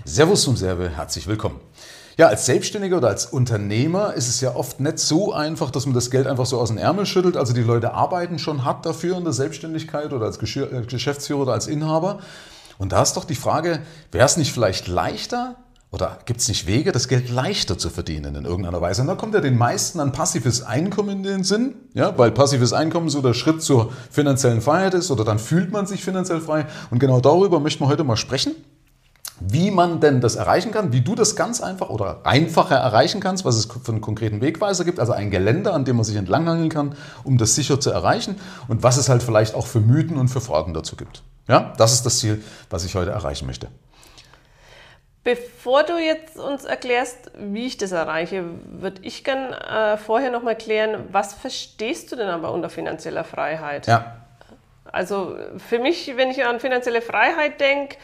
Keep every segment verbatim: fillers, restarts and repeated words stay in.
Servus zum Serve, herzlich willkommen. Ja, als Selbstständiger oder als Unternehmer ist es ja oft nicht so einfach, dass man das Geld einfach so aus dem Ärmel schüttelt. Also die Leute arbeiten schon hart dafür in der Selbstständigkeit oder als Geschäftsführer oder als Inhaber. Und da ist doch die Frage, wäre es nicht vielleicht leichter oder gibt es nicht Wege, das Geld leichter zu verdienen in irgendeiner Weise? Und da kommt ja den meisten ein passives Einkommen in den Sinn, ja, weil passives Einkommen so der Schritt zur finanziellen Freiheit ist oder dann fühlt man sich finanziell frei. Und genau darüber möchten wir heute mal sprechen. Wie man denn das erreichen kann, wie du das ganz einfach oder einfacher erreichen kannst, was es für einen konkreten Wegweiser gibt, also ein Geländer, an dem man sich entlanghangeln kann, um das sicher zu erreichen und was es halt vielleicht auch für Mythen und für Fragen dazu gibt. Ja, das ist das Ziel, was ich heute erreichen möchte. Bevor du jetzt uns erklärst, wie ich das erreiche, würde ich gerne äh, vorher noch mal klären, was verstehst du denn aber unter finanzieller Freiheit? Ja. Also für mich, wenn ich an finanzielle Freiheit denke,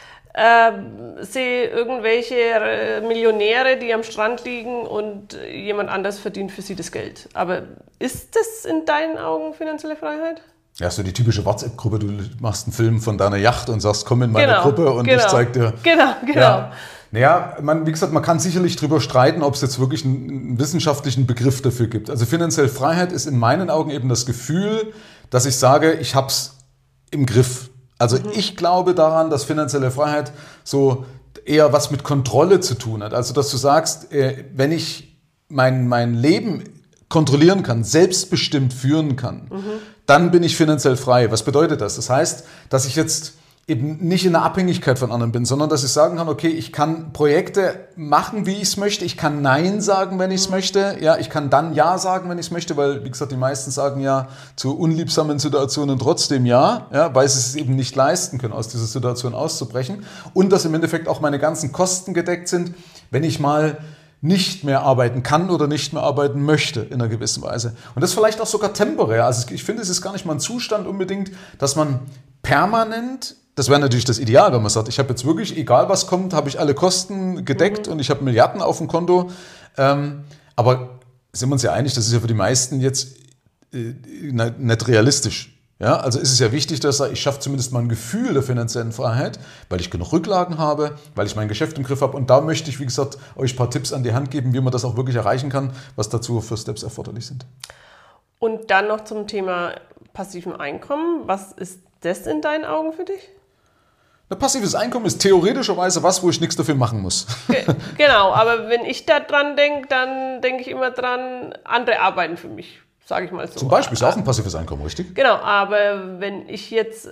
Äh, sehe irgendwelche äh, Millionäre, die am Strand liegen und äh, jemand anders verdient für sie das Geld. Aber ist das in deinen Augen finanzielle Freiheit? Ja, so die typische WhatsApp-Gruppe, du machst einen Film von deiner Yacht und sagst, komm in meine genau, Gruppe und genau, ich zeig dir. Genau, genau. Ja. Naja, man, wie gesagt, man kann sicherlich darüber streiten, ob es jetzt wirklich einen, einen wissenschaftlichen Begriff dafür gibt. Also finanzielle Freiheit ist in meinen Augen eben das Gefühl, dass ich sage, ich hab's im Griff. Also ich glaube daran, dass finanzielle Freiheit so eher was mit Kontrolle zu tun hat. Also dass du sagst, wenn ich mein, mein Leben kontrollieren kann, selbstbestimmt führen kann, mhm. dann bin ich finanziell frei. Was bedeutet das? Das heißt, dass ich jetzt eben nicht in der Abhängigkeit von anderen bin, sondern dass ich sagen kann, okay, ich kann Projekte machen, wie ich es möchte, ich kann Nein sagen, wenn ich es möchte, ja, ich kann dann Ja sagen, wenn ich es möchte, weil, wie gesagt, die meisten sagen ja zu unliebsamen Situationen trotzdem Ja, ja, weil sie es eben nicht leisten können, aus dieser Situation auszubrechen und dass im Endeffekt auch meine ganzen Kosten gedeckt sind, wenn ich mal nicht mehr arbeiten kann oder nicht mehr arbeiten möchte in einer gewissen Weise. Und das vielleicht auch sogar temporär. Also ich finde, es ist gar nicht mal ein Zustand unbedingt, dass man permanent, das wäre natürlich das Ideal, wenn man sagt, ich habe jetzt wirklich, egal was kommt, habe ich alle Kosten gedeckt mhm. und ich habe Milliarden auf dem Konto. Ähm, aber sind wir uns ja einig, das ist ja für die meisten jetzt äh, nicht realistisch. Ja, also ist es ja wichtig, dass ich schaffe zumindest mal ein Gefühl der finanziellen Freiheit, weil ich genug Rücklagen habe, weil ich mein Geschäft im Griff habe. Und da möchte ich, wie gesagt, euch ein paar Tipps an die Hand geben, wie man das auch wirklich erreichen kann, was dazu für Steps erforderlich sind. Und dann noch zum Thema passiven Einkommen. Was ist das in deinen Augen für dich? Ein passives Einkommen ist theoretischerweise was, wo ich nichts dafür machen muss. Ge- genau, aber wenn ich da dran denke, dann denke ich immer dran, andere arbeiten für mich, sage ich mal so. Zum Beispiel ist auch ein passives Einkommen, richtig? Genau, aber wenn ich jetzt äh,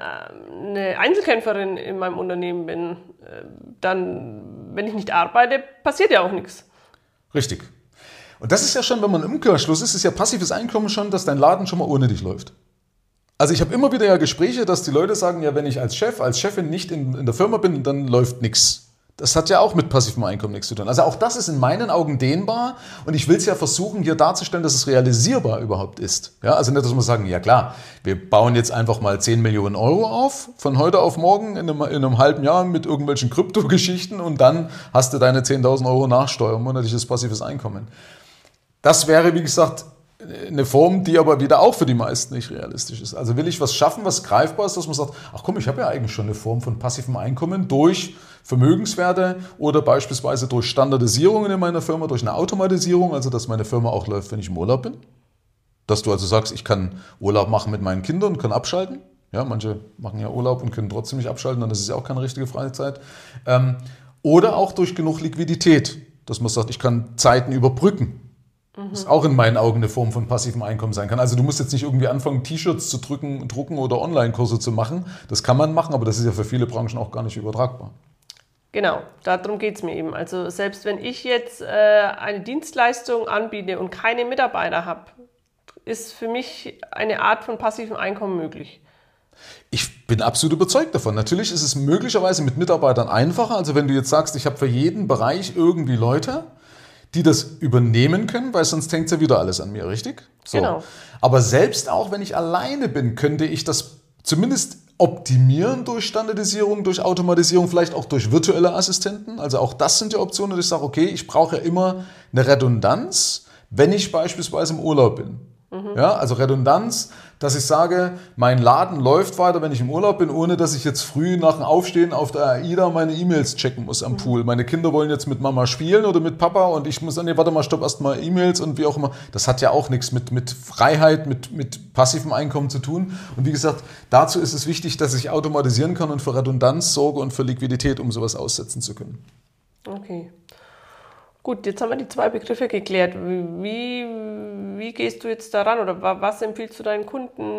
eine Einzelkämpferin in meinem Unternehmen bin, äh, dann, wenn ich nicht arbeite, passiert ja auch nichts. Richtig. Und das ist ja schon, wenn man im Umkehrschluss ist, ist ja passives Einkommen schon, dass dein Laden schon mal ohne dich läuft. Also ich habe immer wieder ja Gespräche, dass die Leute sagen, ja, wenn ich als Chef, als Chefin nicht in, in der Firma bin, dann läuft nichts. Das hat ja auch mit passivem Einkommen nichts zu tun. Also auch das ist in meinen Augen dehnbar und ich will es ja versuchen, hier darzustellen, dass es realisierbar überhaupt ist. Ja, also nicht, dass wir sagen, ja klar, wir bauen jetzt einfach mal zehn Millionen Euro auf, von heute auf morgen in einem, in einem halben Jahr mit irgendwelchen Kryptogeschichten und dann hast du deine zehntausend Euro Nachsteuer, monatliches passives Einkommen. Das wäre, wie gesagt, eine Form, die aber wieder auch für die meisten nicht realistisch ist. Also will ich was schaffen, was greifbar ist, dass man sagt, ach komm, ich habe ja eigentlich schon eine Form von passivem Einkommen durch Vermögenswerte oder beispielsweise durch Standardisierungen in meiner Firma, durch eine Automatisierung, also dass meine Firma auch läuft, wenn ich im Urlaub bin. Dass du also sagst, ich kann Urlaub machen mit meinen Kindern, kann abschalten. Ja, manche machen ja Urlaub und können trotzdem nicht abschalten, dann ist es ja auch keine richtige Freizeit. Ähm, oder auch durch genug Liquidität, dass man sagt, ich kann Zeiten überbrücken. Das auch in meinen Augen eine Form von passivem Einkommen sein kann. Also du musst jetzt nicht irgendwie anfangen, T-Shirts zu drücken, drucken oder Online-Kurse zu machen. Das kann man machen, aber das ist ja für viele Branchen auch gar nicht übertragbar. Genau, darum geht es mir eben. Also selbst wenn ich jetzt äh, eine Dienstleistung anbiete und keine Mitarbeiter habe, ist für mich eine Art von passivem Einkommen möglich. Ich bin absolut überzeugt davon. Natürlich ist es möglicherweise mit Mitarbeitern einfacher. Also wenn du jetzt sagst, ich habe für jeden Bereich irgendwie Leute, die das übernehmen können, weil sonst hängt ja wieder alles an mir, richtig? So. Genau. Aber selbst auch wenn ich alleine bin, könnte ich das zumindest optimieren durch Standardisierung, durch Automatisierung, vielleicht auch durch virtuelle Assistenten. Also auch das sind ja Optionen, dass ich sage, okay, ich brauche ja immer eine Redundanz, wenn ich beispielsweise im Urlaub bin. Mhm. Ja, also Redundanz, dass ich sage, mein Laden läuft weiter, wenn ich im Urlaub bin, ohne dass ich jetzt früh nach dem Aufstehen auf der AIDA meine E-Mails checken muss am mhm. Pool. Meine Kinder wollen jetzt mit Mama spielen oder mit Papa und ich muss dann, nee, warte mal, stopp, erst mal E-Mails und wie auch immer. Das hat ja auch nichts mit, mit Freiheit, mit, mit passivem Einkommen zu tun. Und wie gesagt, dazu ist es wichtig, dass ich automatisieren kann und für Redundanz sorge und für Liquidität, um sowas aussetzen zu können. Okay. Gut, jetzt haben wir die zwei Begriffe geklärt. Wie, wie gehst du jetzt daran oder was empfiehlst du deinen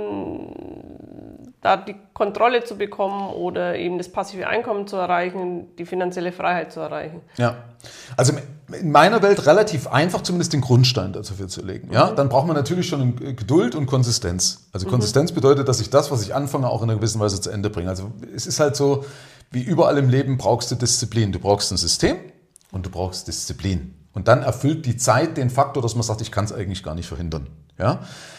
Kunden, da die Kontrolle zu bekommen oder eben das passive Einkommen zu erreichen, die finanzielle Freiheit zu erreichen? Ja, also in meiner Welt relativ einfach, zumindest den Grundstein dafür zu legen. Ja? Mhm. Dann braucht man natürlich schon Geduld und Konsistenz. Also mhm. Konsistenz bedeutet, dass ich das, was ich anfange, auch in einer gewissen Weise zu Ende bringe. Also es ist halt so, wie überall im Leben brauchst du Disziplin. Du brauchst ein System. Und du brauchst Disziplin. Und dann erfüllt die Zeit den Faktor, dass man sagt, ich kann es eigentlich gar nicht verhindern. Ja?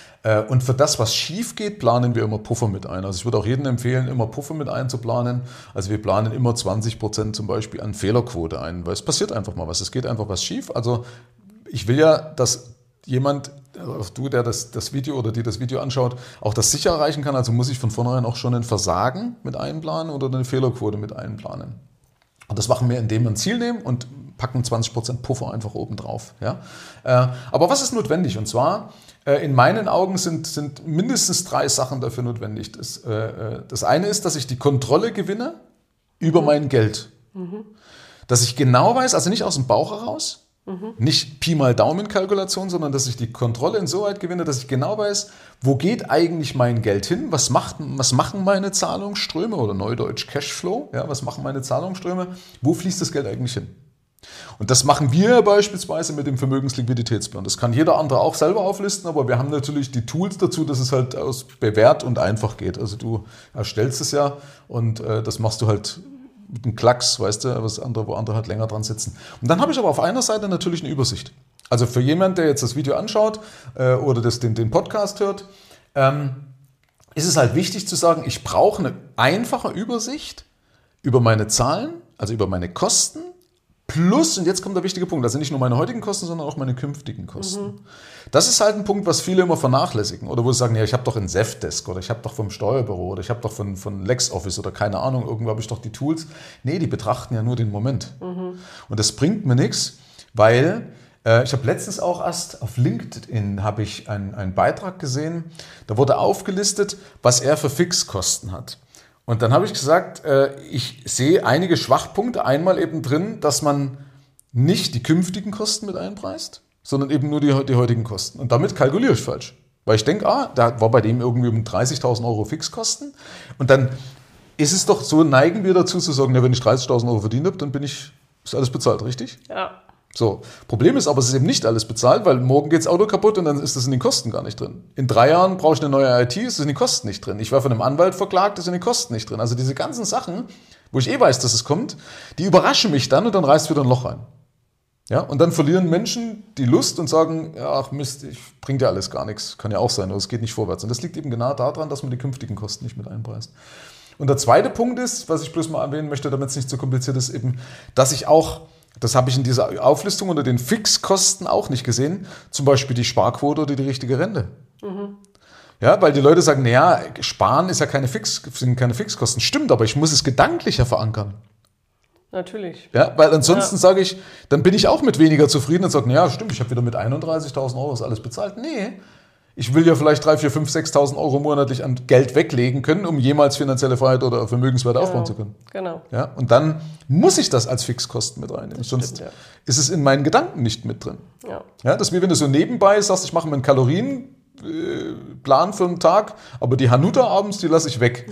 Und für das, was schief geht, planen wir immer Puffer mit ein. Also ich würde auch jedem empfehlen, immer Puffer mit einzuplanen. Also wir planen immer zwanzig Prozent zum Beispiel an Fehlerquote ein, weil es passiert einfach mal was. Es geht einfach was schief. Also ich will ja, dass jemand, also du, der das, das Video oder die das Video anschaut, auch das sicher erreichen kann. Also muss ich von vornherein auch schon ein Versagen mit einplanen oder eine Fehlerquote mit einplanen. Und das machen wir, indem wir ein Ziel nehmen und packen zwanzig Prozent Puffer einfach oben drauf. Ja? Äh, aber was ist notwendig? Und zwar, äh, in meinen Augen sind, sind mindestens drei Sachen dafür notwendig. Das, äh, das eine ist, dass ich die Kontrolle gewinne über mhm. mein Geld. Mhm. Dass ich genau weiß, also nicht aus dem Bauch heraus, mhm. nicht Pi mal Daumen-Kalkulation, sondern dass ich die Kontrolle insoweit gewinne, dass ich genau weiß, wo geht eigentlich mein Geld hin, was, macht, was machen meine Zahlungsströme oder neudeutsch Cashflow, ja, was machen meine Zahlungsströme, wo fließt das Geld eigentlich hin? Und das machen wir beispielsweise mit dem Vermögensliquiditätsplan. Das kann jeder andere auch selber auflisten, aber wir haben natürlich die Tools dazu, dass es halt aus bewährt und einfach geht. Also du erstellst es ja und äh, das machst du halt mit einem Klacks, weißt du, was andere, wo andere halt länger dran sitzen. Und dann habe ich aber auf einer Seite natürlich eine Übersicht. Also für jemanden, der jetzt das Video anschaut äh, oder das, den, den Podcast hört, ähm, ist es halt wichtig zu sagen, ich brauche eine einfache Übersicht über meine Zahlen, also über meine Kosten, plus, und jetzt kommt der wichtige Punkt, also nicht nur meine heutigen Kosten, sondern auch meine künftigen Kosten. Mhm. Das ist halt ein Punkt, was viele immer vernachlässigen. Oder wo sie sagen, ja, ich habe doch einen Zefdesk oder ich habe doch vom Steuerbüro oder ich habe doch von, von LexOffice oder keine Ahnung, irgendwo habe ich doch die Tools. Nee, die betrachten ja nur den Moment. Mhm. Und das bringt mir nichts, weil äh, ich habe letztens auch erst auf LinkedIn habe ich einen, einen Beitrag gesehen, da wurde aufgelistet, was er für Fixkosten hat. Und dann habe ich gesagt, ich sehe einige Schwachpunkte. Einmal eben drin, dass man nicht die künftigen Kosten mit einpreist, sondern eben nur die, die heutigen Kosten. Und damit kalkuliere ich falsch. Weil ich denke, ah, da war bei dem irgendwie um dreißigtausend Euro Fixkosten. Und dann ist es doch so, neigen wir dazu zu sagen, ja, wenn ich dreißigtausend Euro verdient habe, dann bin ich, ist alles bezahlt, richtig? Ja. So, Problem ist aber, es ist eben nicht alles bezahlt, weil morgen geht das Auto kaputt und dann ist das in den Kosten gar nicht drin. In drei Jahren brauche ich eine neue I T, ist das in den Kosten nicht drin. Ich war von einem Anwalt verklagt, ist in den Kosten nicht drin. Also diese ganzen Sachen, wo ich eh weiß, dass es kommt, die überraschen mich dann und dann reißt wieder ein Loch rein. Ja, und dann verlieren Menschen die Lust und sagen, ja, ach Mist, ich bringt ja alles gar nichts. Kann ja auch sein, aber es geht nicht vorwärts. Und das liegt eben genau daran, dass man die künftigen Kosten nicht mit einpreist. Und der zweite Punkt ist, was ich bloß mal erwähnen möchte, damit es nicht so kompliziert ist, eben, dass ich auch, das habe ich in dieser Auflistung unter den Fixkosten auch nicht gesehen, zum Beispiel die Sparquote oder die richtige Rente. Mhm. Ja, weil die Leute sagen, naja, Sparen ist ja keine, Fix, sind keine Fixkosten. Stimmt, aber ich muss es gedanklicher verankern. Natürlich. Ja, weil ansonsten ja. sage ich, dann bin ich auch mit weniger zufrieden und sage, naja, stimmt, ich habe wieder mit einunddreißigtausend Euro alles bezahlt. Nee, ich will ja vielleicht dreitausend, viertausend, fünftausend, sechstausend Euro monatlich an Geld weglegen können, um jemals finanzielle Freiheit oder Vermögenswerte genau. aufbauen zu können. Genau. Ja, und dann muss ich das als Fixkosten mit reinnehmen. Das Sonst stimmt, ja. ist es in meinen Gedanken nicht mit drin. Ja. Ja, das ist wie wenn du so nebenbei sagst, ich mache mir einen Kalorienplan für einen Tag, aber die Hanuta abends, die lasse ich weg.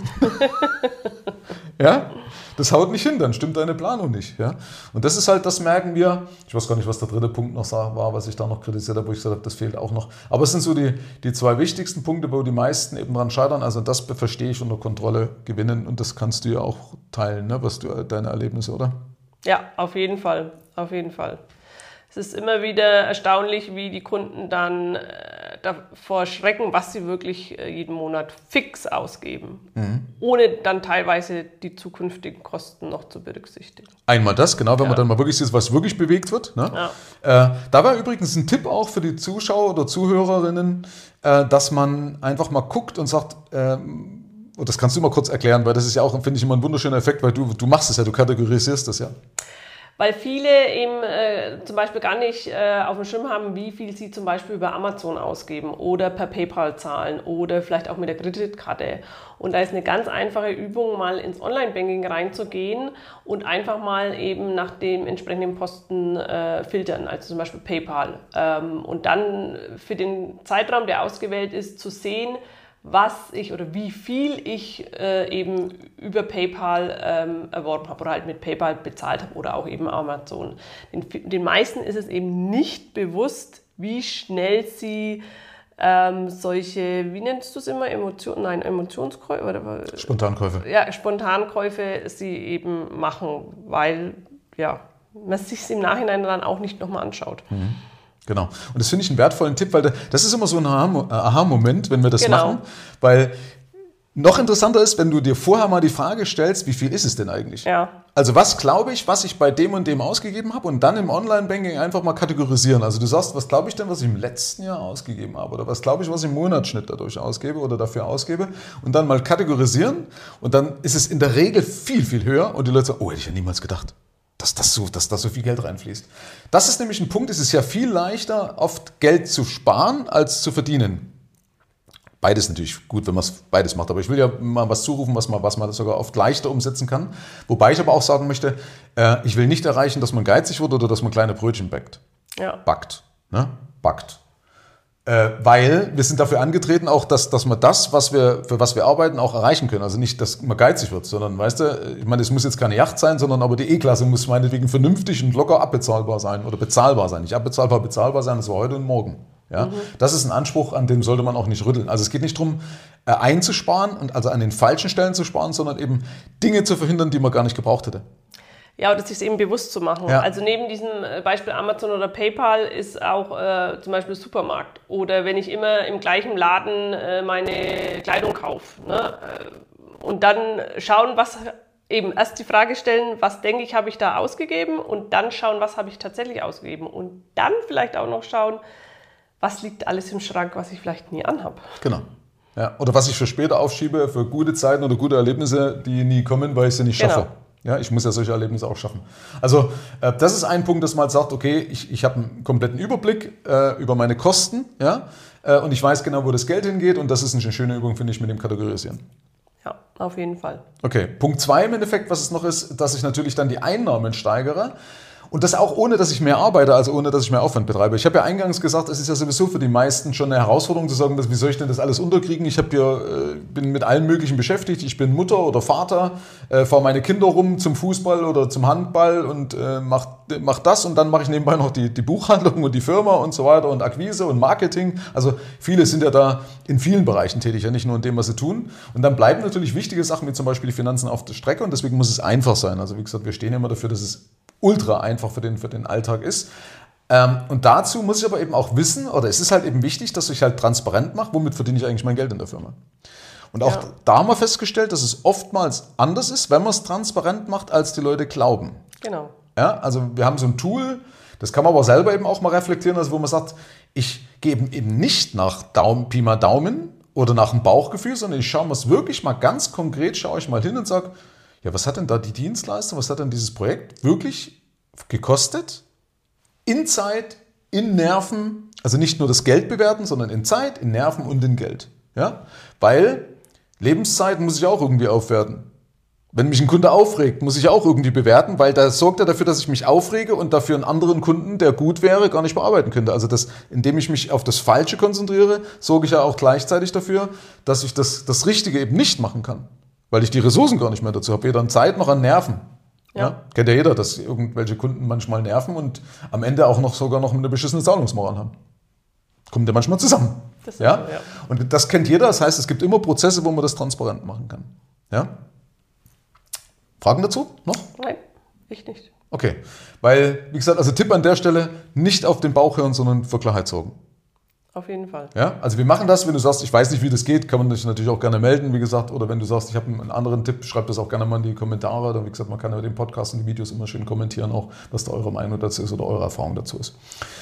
Ja, das haut nicht hin, dann stimmt deine Planung nicht. Ja? Und das ist halt, das merken wir, ich weiß gar nicht, was der dritte Punkt noch war, was ich da noch kritisiert habe, wo ich gesagt habe, das fehlt auch noch. Aber es sind so die, die zwei wichtigsten Punkte, wo die meisten eben dran scheitern. Also das verstehe ich unter Kontrolle gewinnen und das kannst du ja auch teilen, ne? Was du, deine Erlebnisse, oder? Ja, auf jeden Fall, auf jeden Fall. Es ist immer wieder erstaunlich, wie die Kunden dann äh, davor schrecken, was sie wirklich jeden Monat fix ausgeben, mhm. ohne dann teilweise die zukünftigen Kosten noch zu berücksichtigen. Einmal das, genau, wenn ja. man dann mal wirklich sieht, was wirklich bewegt wird. Ne? Ja. Äh, da war übrigens ein Tipp auch für die Zuschauer oder Zuhörerinnen, äh, dass man einfach mal guckt und sagt, äh, und das kannst du mal kurz erklären, weil das ist ja auch, finde ich, immer ein wunderschöner Effekt, weil du, du machst es ja, du kategorisierst das ja. Weil viele eben äh, zum Beispiel gar nicht äh, auf dem Schirm haben, wie viel sie zum Beispiel über Amazon ausgeben oder per PayPal zahlen oder vielleicht auch mit der Kreditkarte. Und da ist eine ganz einfache Übung, mal ins Online-Banking reinzugehen und einfach mal eben nach dem entsprechenden Posten äh, filtern, also zum Beispiel PayPal. Ähm, und dann für den Zeitraum, der ausgewählt ist, zu sehen, was ich oder wie viel ich äh, eben über PayPal ähm, erworben habe oder halt mit PayPal bezahlt habe oder auch eben Amazon. Den, den meisten ist es eben nicht bewusst, wie schnell sie ähm, solche, wie nennst du es immer, Emotionen, nein, Emotionskäufe? Oder, Spontankäufe. Ja, Spontankäufe sie eben machen, weil ja, man sich es im Nachhinein dann auch nicht nochmal anschaut. Mhm. Genau. Und das finde ich einen wertvollen Tipp, weil das ist immer so ein Aha-Moment, wenn wir das genau. machen. Weil noch interessanter ist, wenn du dir vorher mal die Frage stellst, wie viel ist es denn eigentlich? Ja. Also was glaube ich, was ich bei dem und dem ausgegeben habe und dann im Online-Banking einfach mal kategorisieren. Also du sagst, was glaube ich denn, was ich im letzten Jahr ausgegeben habe oder was glaube ich, was ich im Monatsschnitt dadurch ausgebe oder dafür ausgebe und dann mal kategorisieren und dann ist es in der Regel viel, viel höher und die Leute sagen, oh, hätte ich ja niemals gedacht. Dass das, so, dass da so viel Geld reinfließt. Das ist nämlich ein Punkt, es ist ja viel leichter, oft Geld zu sparen, als zu verdienen. Beides natürlich gut, wenn man es beides macht. Aber ich will ja mal was zurufen, was man, was man sogar oft leichter umsetzen kann. Wobei ich aber auch sagen möchte, äh, ich will nicht erreichen, dass man geizig wird oder dass man kleine Brötchen backt. Ja. Backt. Ne? Backt. Äh, weil wir sind dafür angetreten, auch dass, dass wir das, was wir, für was wir arbeiten, auch erreichen können. Also nicht, dass man geizig wird, sondern, weißt du, ich meine, es muss jetzt keine Yacht sein, sondern aber die E-Klasse muss meinetwegen vernünftig und locker abbezahlbar sein oder bezahlbar sein. Nicht abbezahlbar, bezahlbar sein, das war heute und morgen. Ja? Mhm. Das ist ein Anspruch, an dem sollte man auch nicht rütteln. Also es geht nicht darum, äh, einzusparen und also an den falschen Stellen zu sparen, sondern eben Dinge zu verhindern, die man gar nicht gebraucht hätte. Ja, oder sich eben bewusst zu machen. Ja. Also neben diesem Beispiel Amazon oder PayPal ist auch äh, zum Beispiel Supermarkt. Oder wenn ich immer im gleichen Laden äh, meine Kleidung kaufe. Ne? Und dann schauen, was eben erst die Frage stellen, was denke ich, habe ich da ausgegeben? Und dann schauen, was habe ich tatsächlich ausgegeben? Und dann vielleicht auch noch schauen, was liegt alles im Schrank, was ich vielleicht nie anhabe. Genau. Ja. Oder was ich für später aufschiebe, für gute Zeiten oder gute Erlebnisse, die nie kommen, weil ich sie nicht schaffe. Genau. Ja, ich muss ja solche Erlebnisse auch schaffen. Also äh, das ist ein Punkt, dass man halt sagt, okay, ich, ich habe einen kompletten Überblick äh, über meine Kosten, ja, äh, und ich weiß genau, wo das Geld hingeht und das ist eine schöne Übung, finde ich, mit dem Kategorisieren. Ja, auf jeden Fall. Okay, Punkt zwei im Endeffekt, was es noch ist, dass ich natürlich dann die Einnahmen steigere. Und das auch ohne, dass ich mehr arbeite, also ohne, dass ich mehr Aufwand betreibe. Ich habe ja eingangs gesagt, es ist ja sowieso für die meisten schon eine Herausforderung zu sagen, wie soll ich denn das alles unterkriegen? Ich hab ja, bin mit allem Möglichen beschäftigt. Ich bin Mutter oder Vater, äh, fahre meine Kinder rum zum Fußball oder zum Handball und äh, mach, mach das. Und dann mache ich nebenbei noch die, die Buchhaltung und die Firma und so weiter und Akquise und Marketing. Also viele sind ja da in vielen Bereichen tätig, ja nicht nur in dem, was sie tun. Und dann bleiben natürlich wichtige Sachen, wie zum Beispiel die Finanzen auf der Strecke. Und deswegen muss es einfach sein. Also wie gesagt, wir stehen immer dafür, dass es ultra einfach für den, für den Alltag ist. Ähm, und dazu muss ich aber eben auch wissen, oder es ist halt eben wichtig, dass ich halt transparent mache, womit verdiene ich eigentlich mein Geld in der Firma. Und auch ja. da haben wir festgestellt, dass es oftmals anders ist, wenn man es transparent macht, als die Leute glauben. Genau. Ja, also wir haben so ein Tool, das kann man aber selber eben auch mal reflektieren, also wo man sagt, ich gehe eben nicht nach Daumen, Pi mal Daumen oder nach dem Bauchgefühl, sondern ich schaue mir es wirklich mal ganz konkret, schaue ich mal hin und sage, ja, was hat denn da die Dienstleistung, was hat denn dieses Projekt wirklich gekostet? In Zeit, in Nerven, also nicht nur das Geld bewerten, sondern in Zeit, in Nerven und in Geld. Ja? Weil Lebenszeit muss ich auch irgendwie aufwerten. Wenn mich ein Kunde aufregt, muss ich auch irgendwie bewerten, weil da sorgt er dafür, dass ich mich aufrege und dafür einen anderen Kunden, der gut wäre, gar nicht bearbeiten könnte. Also das, indem ich mich auf das Falsche konzentriere, sorge ich ja auch gleichzeitig dafür, dass ich das, das Richtige eben nicht machen kann. Weil ich die Ressourcen gar nicht mehr dazu habe, weder an Zeit noch an Nerven. Ja. Ja? Kennt ja jeder, dass irgendwelche Kunden manchmal nerven und am Ende auch noch sogar noch eine beschissene Zahlungsmoral haben. Kommt ja manchmal zusammen. Das ja? So, ja. Und das kennt jeder, das heißt, es gibt immer Prozesse, wo man das transparent machen kann. Ja? Fragen dazu noch? Nein, ich nicht. Okay, weil, wie gesagt, also Tipp an der Stelle, nicht auf den Bauch hören, sondern für Klarheit sorgen. Auf jeden Fall. Ja, also wir machen das, wenn du sagst, ich weiß nicht, wie das geht, kann man dich natürlich auch gerne melden, wie gesagt, oder wenn du sagst, ich habe einen anderen Tipp, schreib das auch gerne mal in die Kommentare, oder wie gesagt, man kann ja den Podcast und die Videos immer schön kommentieren, auch was da eure Meinung dazu ist oder eure Erfahrung dazu ist.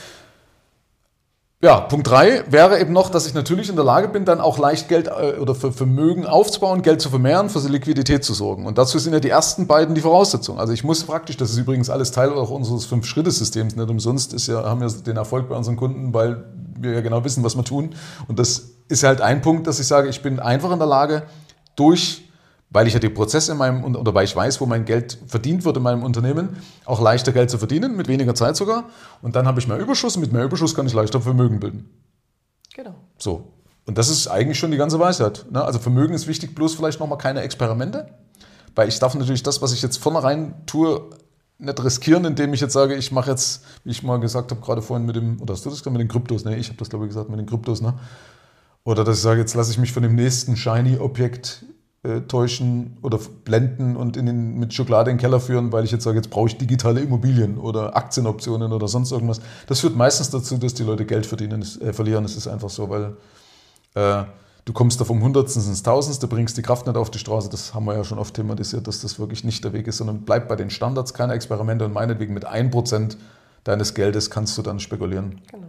Ja, Punkt drei wäre eben noch, dass ich natürlich in der Lage bin, dann auch leicht Geld äh, oder für Vermögen aufzubauen, Geld zu vermehren, für Liquidität zu sorgen. Und dazu sind ja die ersten beiden die Voraussetzungen. Also ich muss praktisch, das ist übrigens alles Teil auch unseres Fünf-Schritte-Systems, nicht umsonst ist ja, haben wir den Erfolg bei unseren Kunden, weil wir ja genau wissen, was wir tun. Und das ist halt ein Punkt, dass ich sage, ich bin einfach in der Lage, durch, weil ich ja die Prozesse in meinem, oder weil ich weiß, wo mein Geld verdient wird in meinem Unternehmen, auch leichter Geld zu verdienen, mit weniger Zeit sogar. Und dann habe ich mehr Überschuss und mit mehr Überschuss kann ich leichter Vermögen bilden. Genau. So. Und das ist eigentlich schon die ganze Weisheit. Ne? Also Vermögen ist wichtig, bloß vielleicht nochmal keine Experimente. Weil ich darf natürlich das, was ich jetzt vornherein tue, nicht riskieren, indem ich jetzt sage, ich mache jetzt, wie ich mal gesagt habe, gerade vorhin mit dem, oder hast du das gesagt, mit den Kryptos? Ne, ich habe das glaube ich gesagt, mit den Kryptos. Ne? Oder dass ich sage, jetzt lasse ich mich von dem nächsten Shiny-Objekt äh, täuschen oder blenden und in den, mit Schokolade in den Keller führen, weil ich jetzt sage, jetzt brauche ich digitale Immobilien oder Aktienoptionen oder sonst irgendwas. Das führt meistens dazu, dass die Leute Geld verdienen, äh, verlieren. Das ist einfach so, weil äh, du kommst da vom Hundertsten ins Tausendste, bringst die Kraft nicht auf die Straße. Das haben wir ja schon oft thematisiert, dass das wirklich nicht der Weg ist, sondern bleib bei den Standards, keine Experimente und meinetwegen mit ein Prozent deines Geldes kannst du dann spekulieren. Genau.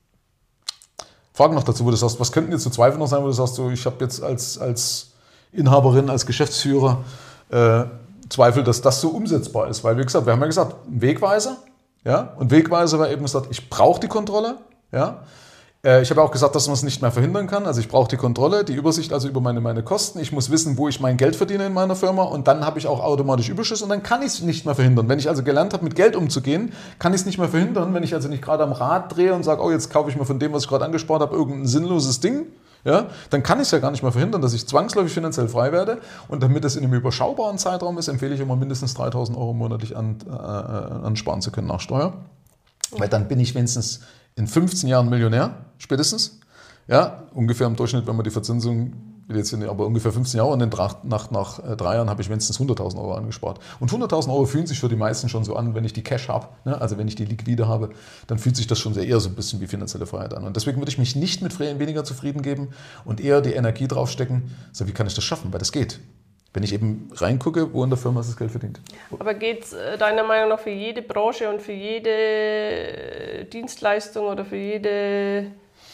Frage noch dazu, wo du sagst, was könnten jetzt so Zweifel noch sein, wo du sagst, so, ich habe jetzt als, als Inhaberin, als Geschäftsführer äh, Zweifel, dass das so umsetzbar ist. Weil, wie gesagt, wir haben ja gesagt, ein Wegweiser. Ja? Und Wegweiser war eben gesagt, ich brauche die Kontrolle. Ja? Ich habe auch gesagt, dass man es nicht mehr verhindern kann. Also ich brauche die Kontrolle, die Übersicht also über meine, meine Kosten. Ich muss wissen, wo ich mein Geld verdiene in meiner Firma und dann habe ich auch automatisch Überschüsse und dann kann ich es nicht mehr verhindern. Wenn ich also gelernt habe, mit Geld umzugehen, kann ich es nicht mehr verhindern. Wenn ich also nicht gerade am Rad drehe und sage, oh, jetzt kaufe ich mir von dem, was ich gerade angespart habe, irgendein sinnloses Ding, ja, dann kann ich es ja gar nicht mehr verhindern, dass ich zwangsläufig finanziell frei werde. Und damit das in einem überschaubaren Zeitraum ist, empfehle ich immer mindestens dreitausend Euro monatlich an, äh, ansparen zu können nach Steuer. Weil dann bin ich wenigstens in fünfzehn Jahren Millionär, spätestens. Ja, ungefähr im Durchschnitt, wenn man die Verzinsung, will jetzt nicht, aber ungefähr fünfzehn Jahre und dann nach, nach drei Jahren habe ich mindestens hunderttausend Euro angespart. Und hunderttausend Euro fühlen sich für die meisten schon so an, wenn ich die Cash habe, ne? Also wenn ich die Liquide habe, dann fühlt sich das schon sehr eher so ein bisschen wie finanzielle Freiheit an. Und deswegen würde ich mich nicht mit weniger zufrieden geben und eher die Energie draufstecken, so wie kann ich das schaffen, weil das geht. Wenn ich eben reingucke, wo in der Firma ist das Geld verdient. Aber geht es deiner Meinung nach für jede Branche und für jede Dienstleistung oder für jede...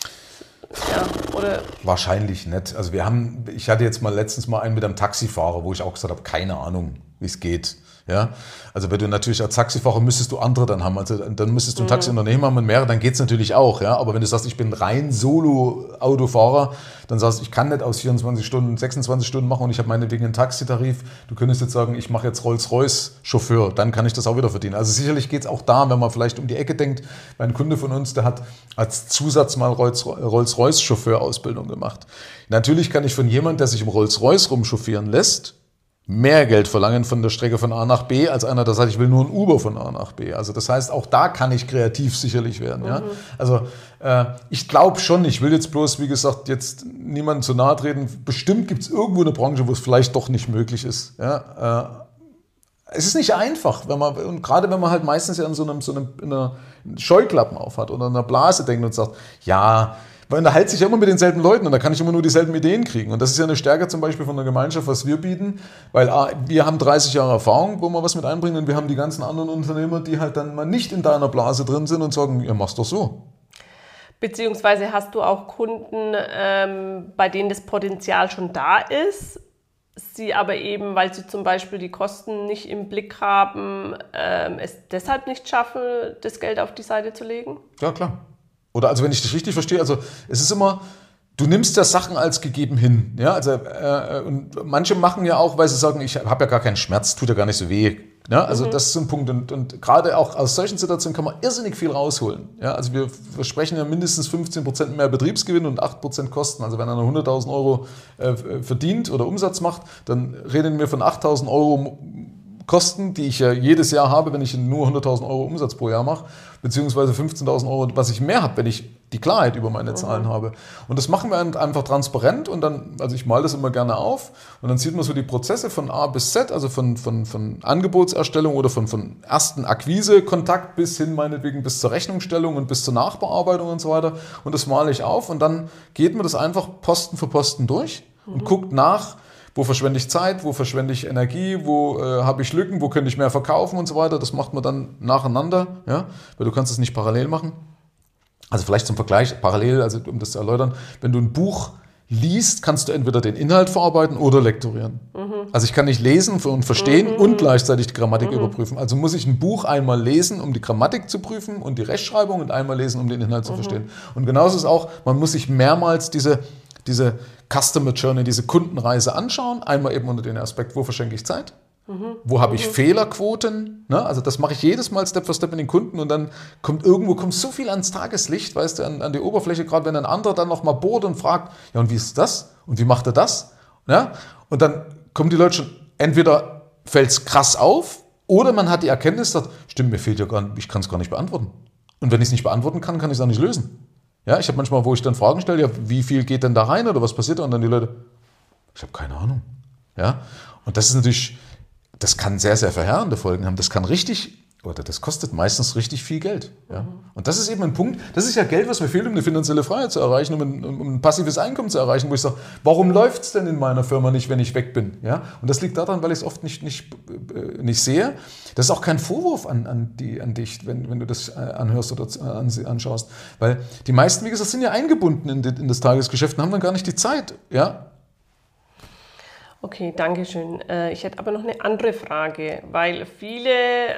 Ja, oder? Wahrscheinlich nicht. Also wir haben, ich hatte jetzt mal letztens mal einen mit einem Taxifahrer, wo ich auch gesagt habe, keine Ahnung, wie es geht. Ja, also wenn du natürlich als Taxifahrer müsstest du andere dann haben, also dann müsstest du ein Taxiunternehmen haben und mehrere, dann geht es natürlich auch, ja, aber wenn du sagst, ich bin rein Solo-Autofahrer, dann sagst du, ich kann nicht aus vierundzwanzig Stunden, sechsundzwanzig Stunden machen und ich habe meinetwegen einen Taxitarif, du könntest jetzt sagen, ich mache jetzt Rolls-Royce-Chauffeur, dann kann ich das auch wieder verdienen. Also sicherlich geht es auch da, wenn man vielleicht um die Ecke denkt, ein Kunde von uns, der hat als Zusatz mal Rolls-Royce-Chauffeur-Ausbildung gemacht. Natürlich kann ich von jemandem, der sich im Rolls-Royce rumchauffieren lässt, mehr Geld verlangen von der Strecke von A nach B, als einer, der sagt, ich will nur ein Uber von A nach B. Also das heißt, auch da kann ich kreativ sicherlich werden. Mhm. Ja? Also äh, ich glaube schon, ich will jetzt bloß, wie gesagt, jetzt niemandem zu nahe treten. Bestimmt gibt es irgendwo eine Branche, wo es vielleicht doch nicht möglich ist. Ja? Äh, es ist nicht einfach, wenn man, und gerade wenn man halt meistens ja in so einem, so einem in einer Scheuklappen aufhat oder in einer Blase denkt und sagt, ja, man unterhält sich ja immer mit denselben Leuten und da kann ich immer nur dieselben Ideen kriegen. Und das ist ja eine Stärke zum Beispiel von der Gemeinschaft, was wir bieten, weil wir haben dreißig Jahre Erfahrung, wo wir was mit einbringen und wir haben die ganzen anderen Unternehmer, die halt dann mal nicht in deiner Blase drin sind und sagen, ja, mach's doch so. Beziehungsweise hast du auch Kunden, ähm, bei denen das Potenzial schon da ist, sie aber eben, weil sie zum Beispiel die Kosten nicht im Blick haben, ähm, es deshalb nicht schaffen, das Geld auf die Seite zu legen? Ja, klar. Oder also wenn ich dich richtig verstehe, also es ist immer, du nimmst ja Sachen als gegeben hin. Ja, also äh, und manche machen ja auch, weil sie sagen, ich habe ja gar keinen Schmerz, tut ja gar nicht so weh. Ja, also mhm. das ist so ein Punkt. Und, und gerade auch aus solchen Situationen kann man irrsinnig viel rausholen. Ja, also wir versprechen ja mindestens fünfzehn Prozent mehr Betriebsgewinn und acht Prozent Kosten. Also wenn einer hunderttausend Euro äh, verdient oder Umsatz macht, dann reden wir von achttausend Euro Kosten, die ich ja jedes Jahr habe, wenn ich nur hunderttausend Euro Umsatz pro Jahr mache, beziehungsweise fünfzehntausend Euro, was ich mehr habe, wenn ich die Klarheit über meine Zahlen habe. Und das machen wir einfach transparent und dann, also ich male das immer gerne auf und dann sieht man so die Prozesse von A bis Z, also von, von, von Angebotserstellung oder von, von ersten Akquise-Kontakt bis hin meinetwegen bis zur Rechnungsstellung und bis zur Nachbearbeitung und so weiter. Und das male ich auf und dann geht man das einfach Posten für Posten durch und mhm. guckt nach, wo verschwende ich Zeit, wo verschwende ich Energie, wo äh, habe ich Lücken, wo könnte ich mehr verkaufen und so weiter. Das macht man dann nacheinander, ja, weil du kannst es nicht parallel machen. Also vielleicht zum Vergleich, parallel, also um das zu erläutern, wenn du ein Buch liest, kannst du entweder den Inhalt verarbeiten oder lektorieren. Mhm. Also ich kann nicht lesen und verstehen mhm. und gleichzeitig die Grammatik mhm. überprüfen. Also muss ich ein Buch einmal lesen, um die Grammatik zu prüfen und die Rechtschreibung und einmal lesen, um den Inhalt zu mhm. verstehen. Und genauso ist es auch, man muss sich mehrmals diese, diese Customer Journey, diese Kundenreise anschauen. Einmal eben unter dem Aspekt, wo verschenke ich Zeit? Mhm. Wo habe ich mhm. Fehlerquoten? Ne? Also das mache ich jedes Mal Step für Step mit den Kunden und dann kommt irgendwo kommt so viel ans Tageslicht, weißt du, an, an die Oberfläche, gerade wenn ein anderer dann nochmal bohrt und fragt, ja und wie ist das? Und wie macht er das? Ja? Und dann kommen die Leute schon, entweder fällt es krass auf oder man hat die Erkenntnis, dass, stimmt, mir fehlt ja gar nicht, ich kann es gar nicht beantworten. Und wenn ich es nicht beantworten kann, kann ich es auch nicht lösen. Ja, ich habe manchmal, wo ich dann Fragen stelle, ja, wie viel geht denn da rein oder was passiert da? Und dann die Leute, ich habe keine Ahnung. Ja? Und das ist natürlich... Das kann sehr, sehr verheerende Folgen haben. Das kann richtig, oder das kostet meistens richtig viel Geld. Ja? Mhm. Und das ist eben ein Punkt, das ist ja Geld, was mir fehlt, um eine finanzielle Freiheit zu erreichen, um ein, um ein passives Einkommen zu erreichen, wo ich sage, warum läuft es denn in meiner Firma nicht, wenn ich weg bin? Ja? Und das liegt daran, weil ich es oft nicht, nicht, äh, nicht sehe. Das ist auch kein Vorwurf an, an, die, an dich, wenn, wenn du das anhörst oder anschaust. Weil die meisten, wie gesagt, sind ja eingebunden in, in das Tagesgeschäft und haben dann gar nicht die Zeit. Ja? Okay, danke schön. Ich hätte aber noch eine andere Frage, weil viele,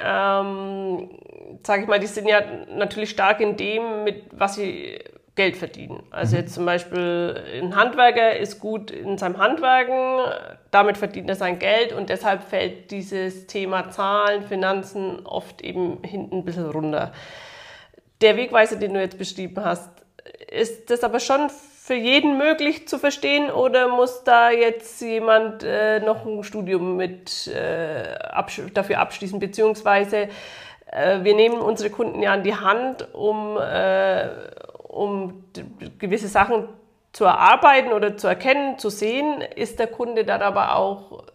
ähm, sage ich mal, die sind ja natürlich stark in dem, mit was sie Geld verdienen. Also jetzt zum Beispiel ein Handwerker ist gut in seinem Handwerken, damit verdient er sein Geld und deshalb fällt dieses Thema Zahlen, Finanzen oft eben hinten ein bisschen runter. Der Wegweiser, den du jetzt beschrieben hast, ist das aber schon für jeden möglich zu verstehen oder muss da jetzt jemand äh, noch ein Studium mit, äh, absch- dafür abschließen, beziehungsweise äh, wir nehmen unsere Kunden ja an die Hand, um, äh, um d- gewisse Sachen zu erarbeiten oder zu erkennen, zu sehen. Ist der Kunde dann aber auch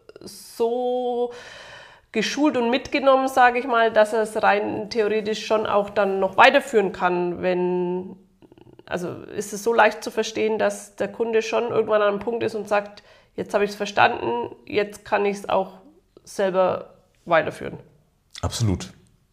so geschult und mitgenommen, sage ich mal, dass er es rein theoretisch schon auch dann noch weiterführen kann, wenn... Also ist es so leicht zu verstehen, dass der Kunde schon irgendwann an einem Punkt ist und sagt, jetzt habe ich es verstanden, jetzt kann ich es auch selber weiterführen. Absolut.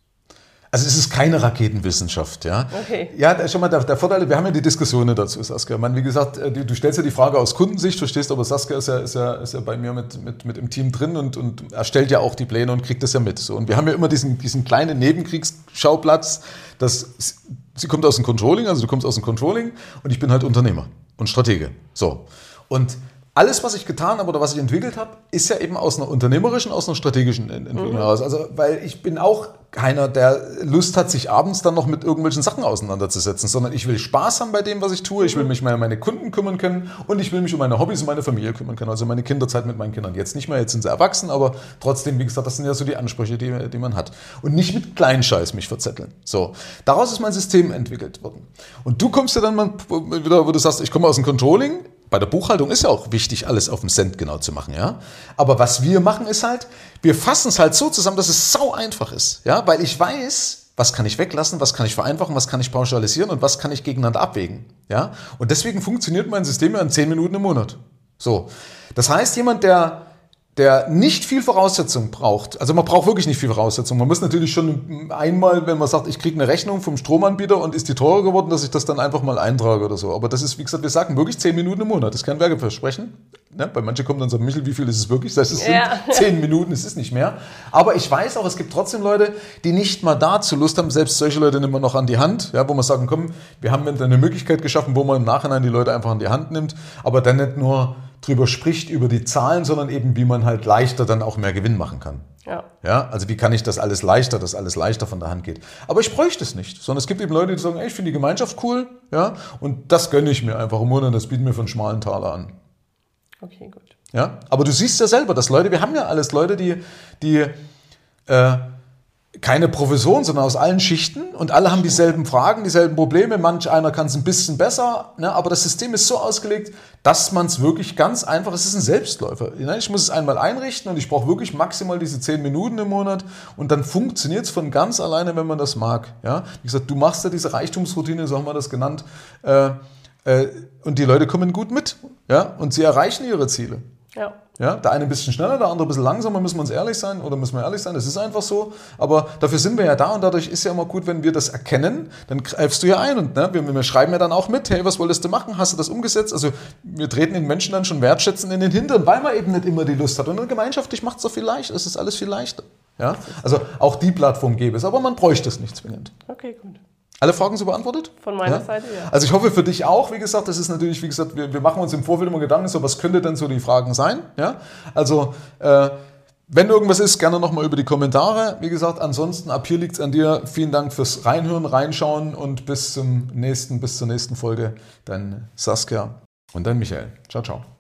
Also es ist keine Raketenwissenschaft, ja. Okay. Ja, schon mal der, der Vorteil, wir haben ja die Diskussionen dazu, Saskia. Ich meine, wie gesagt, du, du stellst ja die Frage aus Kundensicht, verstehst, aber Saskia ist ja, ist ja, ist ja bei mir mit, mit, mit im Team drin und, und erstellt ja auch die Pläne und kriegt das ja mit. So, und wir haben ja immer diesen, diesen kleinen Nebenkriegsschauplatz, dass sie kommt aus dem Controlling, also du kommst aus dem Controlling und ich bin halt Unternehmer und Stratege. So. Und alles, was ich getan habe oder was ich entwickelt habe, ist ja eben aus einer unternehmerischen, aus einer strategischen Entwicklung mhm. heraus. Also, weil ich bin auch keiner, der Lust hat, sich abends dann noch mit irgendwelchen Sachen auseinanderzusetzen, sondern ich will Spaß haben bei dem, was ich tue. Ich will mich mehr um meine Kunden kümmern können und ich will mich um meine Hobbys und meine Familie kümmern können. Also meine Kinderzeit mit meinen Kindern. Jetzt nicht mehr, jetzt sind sie erwachsen, aber trotzdem, wie gesagt, das sind ja so die Ansprüche, die, die man hat. Und nicht mit Kleinscheiß mich verzetteln. So. Daraus ist mein System entwickelt worden. Und du kommst ja dann mal wieder, wo du sagst, ich komme aus dem Controlling. Bei der Buchhaltung ist ja auch wichtig, alles auf den Cent genau zu machen, ja. Aber was wir machen ist halt, wir fassen es halt so zusammen, dass es sau einfach ist, ja, weil ich weiß, was kann ich weglassen, was kann ich vereinfachen, was kann ich pauschalisieren und was kann ich gegeneinander abwägen, ja. Und deswegen funktioniert mein System ja in zehn Minuten im Monat. So, das heißt, jemand, der der nicht viel Voraussetzung braucht, also man braucht wirklich nicht viel Voraussetzung. Man muss natürlich schon einmal, wenn man sagt, ich kriege eine Rechnung vom Stromanbieter und ist die teurer geworden, dass ich das dann einfach mal eintrage oder so. Aber das ist, wie gesagt, wir sagen wirklich zehn Minuten im Monat. Das ist kein Werbeversprechen. Ne? Bei manchen kommt dann so, Michel, wie viel ist es wirklich? Das heißt, es sind ja. zehn Minuten, es ist nicht mehr. Aber ich weiß auch, es gibt trotzdem Leute, die nicht mal dazu Lust haben. Selbst solche Leute nehmen wir noch an die Hand, ja, wo man sagen, komm, wir haben dann eine Möglichkeit geschaffen, wo man im Nachhinein die Leute einfach an die Hand nimmt. Aber dann nicht nur drüber spricht, über die Zahlen, sondern eben, wie man halt leichter dann auch mehr Gewinn machen kann. Ja. Ja, also wie kann ich das alles leichter, dass alles leichter von der Hand geht. Aber ich bräuchte es nicht, sondern es gibt eben Leute, die sagen, ey, ich finde die Gemeinschaft cool, ja, und das gönne ich mir einfach im Monat, das bieten wir für einen schmalen Taler an. Okay, gut. Ja, aber du siehst ja selber, dass Leute, wir haben ja alles Leute, die, die äh, keine Provision, sondern aus allen Schichten und alle haben dieselben Fragen, dieselben Probleme. Manch einer kann es ein bisschen besser, ne? Aber das System ist so ausgelegt, dass man es wirklich ganz einfach, es ist ein Selbstläufer. Ne? Ich muss es einmal einrichten und ich brauche wirklich maximal diese zehn Minuten im Monat und dann funktioniert es von ganz alleine, wenn man das mag. Ja? Wie gesagt, du machst ja diese Reichtumsroutine, so haben wir das genannt, äh, äh, und die Leute kommen gut mit, ja? Und sie erreichen ihre Ziele. Ja. Ja, der eine ein bisschen schneller, der andere ein bisschen langsamer, müssen wir uns ehrlich sein, oder müssen wir ehrlich sein, das ist einfach so, aber dafür sind wir ja da und dadurch ist ja immer gut, wenn wir das erkennen, dann greifst du ja ein und ne, wir, wir schreiben ja dann auch mit, hey, was wolltest du machen, hast du das umgesetzt, also wir treten den Menschen dann schon wertschätzend in den Hintern, weil man eben nicht immer die Lust hat und dann gemeinschaftlich macht es doch viel leichter, es ist alles viel leichter, ja, also auch die Plattform gäbe es, aber man bräuchte es nicht zwingend. Okay, gut. Alle Fragen so beantwortet? Von meiner ja? Seite, ja. Also ich hoffe für dich auch, wie gesagt, das ist natürlich, wie gesagt, wir, wir machen uns im Vorfeld immer Gedanken, so was könnte denn so die Fragen sein? Ja? Also äh, wenn irgendwas ist, gerne nochmal über die Kommentare. Wie gesagt, ansonsten, ab hier liegt es an dir. Vielen Dank fürs Reinhören, Reinschauen und bis zum nächsten, bis zur nächsten Folge. Dein Saskia und dein Michael. Ciao, ciao.